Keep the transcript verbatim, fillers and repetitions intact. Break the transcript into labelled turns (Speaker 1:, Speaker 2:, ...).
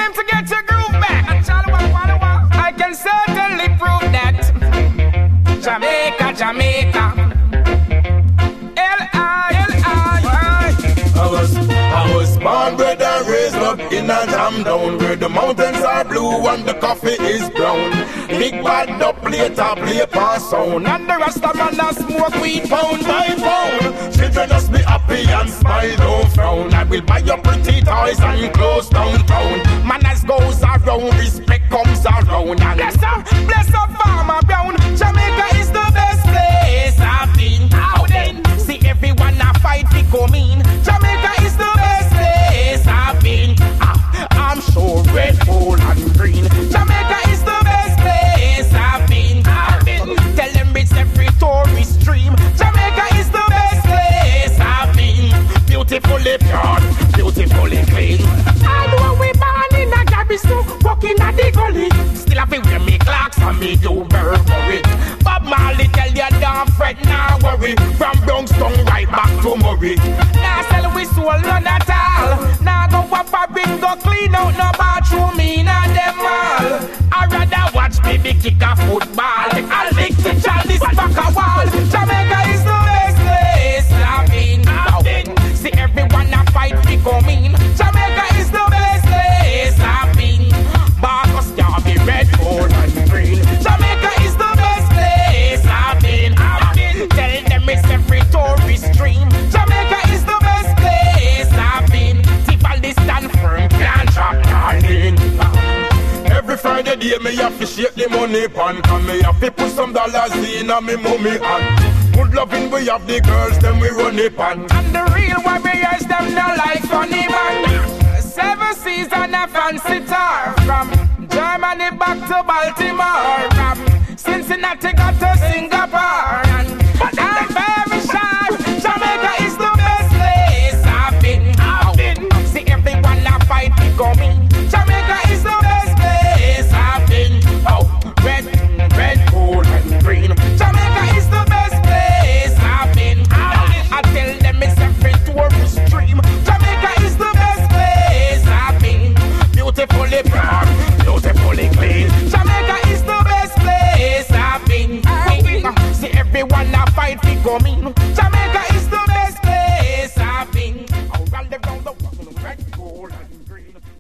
Speaker 1: came to get your groove back. I can certainly prove that. Jamaica, Jamaica. L I L I.
Speaker 2: I was, I was born, bred and raised up in a jam down where the mountains are blue and the coffee is brown. Big bad up later play pass sound, and the Rasta man a smoke weed pound by pound. Children just be happy and smile, don't frown. I will buy your pretty toys and clothes downtown. Manners goes around, respect comes around. And bless up, bless up, Farmer Brown. Jamaica is the best place I've been. How then? See everyone a fight to come in. Jamaica is the best place I've been. Ah, I'm so red, gold and green. Jamaica is the best place I've been. I've been. Tell them it's every tourist dream. Jamaica is the best place I've been. Beautifully pure, beautifully clean. I know we born in a garbage too, walking at the gully. Still have to wear me clocks and me do Burberry. Bob Marley tell you don't fret, nah worry. From Brownstown right back to Murray. Nah sell we soul none at all. Nah go up a ring, go clean out no bathroom in a them all. I rather watch baby kick a football. I'll lick the child this back a wall. Jamaica is the best place I've been. I've been. See everyone a fight to come in. Jamaica is the best place I've been. Marcus Garvey, red, gold and green. Jamaica is the best place I've been. I've been. Tell them it's every tourist dream. Jamaica is the best place I've been. Tiffany stand firm, can't drop darling. Every Friday day me have to shake the money pan. Cause me have to put some dollars in a me mummy hand. Good loving we have the girls, then we run it pan. And the real warriors, them not like funny man. Seven seas and a fancy tar. From Germany back to Baltimore. From Cincinnati got to Singapore.